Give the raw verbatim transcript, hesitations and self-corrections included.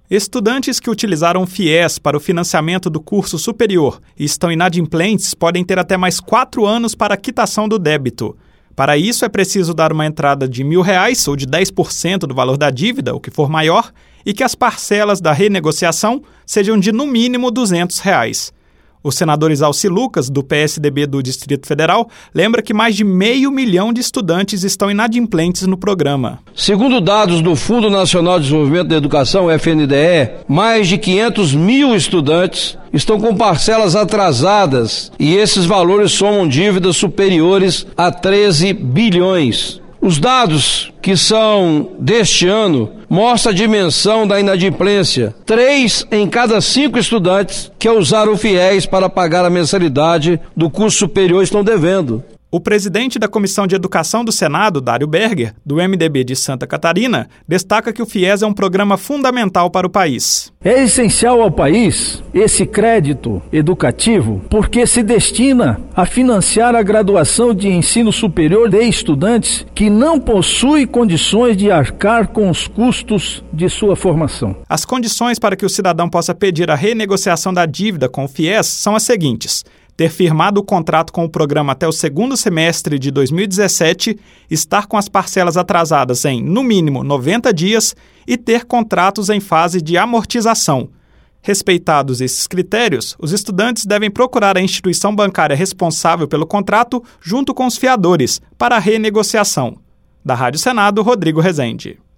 Estudantes que utilizaram o FIES para o financiamento do curso superior e estão inadimplentes podem ter até mais quatro anos para a quitação do débito. Para isso, é preciso dar uma entrada de mil reais ou de dez por cento do valor da dívida, o que for maior, e que as parcelas da renegociação sejam de, no mínimo, duzentos reais. O senador Isalci Lucas, do P S D B do Distrito Federal, lembra que mais de meio milhão de estudantes estão inadimplentes no programa. Segundo dados do Fundo Nacional de Desenvolvimento da Educação, F N D E, mais de quinhentos mil estudantes estão com parcelas atrasadas e esses valores somam dívidas superiores a treze bilhões. Os dados que são deste ano mostram a dimensão da inadimplência. Três em cada cinco estudantes que usaram o FIES para pagar a mensalidade do curso superior estão devendo. O presidente da Comissão de Educação do Senado, Dário Berger, do M D B de Santa Catarina, destaca que o FIES é um programa fundamental para o país. É essencial ao país esse crédito educativo porque se destina a financiar a graduação de ensino superior de estudantes que não possuem condições de arcar com os custos de sua formação. As condições para que o cidadão possa pedir a renegociação da dívida com o FIES são as seguintes: ter firmado o contrato com o programa até o segundo semestre de dois mil e dezessete, estar com as parcelas atrasadas em, no mínimo, noventa dias e ter contratos em fase de amortização. Respeitados esses critérios, os estudantes devem procurar a instituição bancária responsável pelo contrato junto com os fiadores para a renegociação. Da Rádio Senado, Rodrigo Rezende.